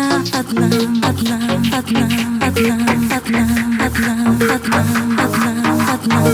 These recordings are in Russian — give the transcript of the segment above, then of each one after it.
я одна, одна, одна, одна, одна, одна, одна, одна, одна,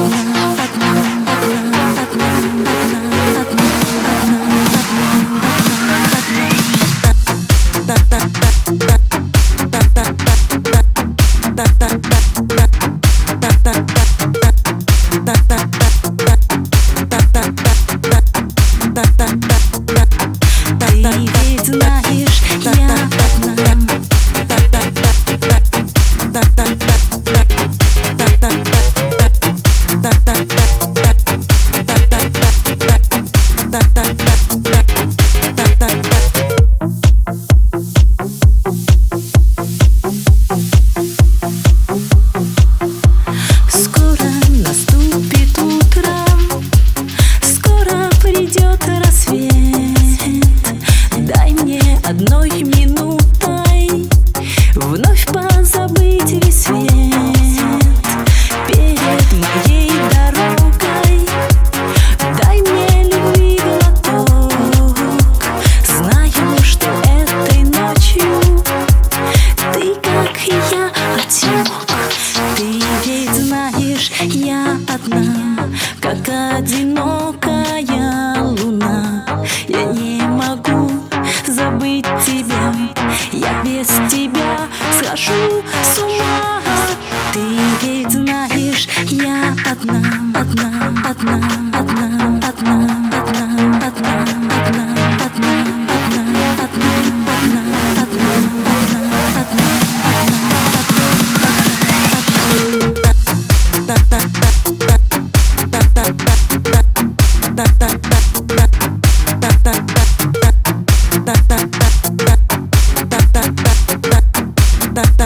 одной минутой вновь позабыть весь свет перед моей дорогой. Дай мне любви глоток. Знаю, что этой ночью ты, как и я, отек. Ты ведь знаешь, я одна, как одинокая луна. Я не могу забыть тебя, я без тебя схожу с ума. Ты ведь знаешь, я одна, одна, одна, одна, одна, одна, одна, одна, одна, одна, одна, одна, одна.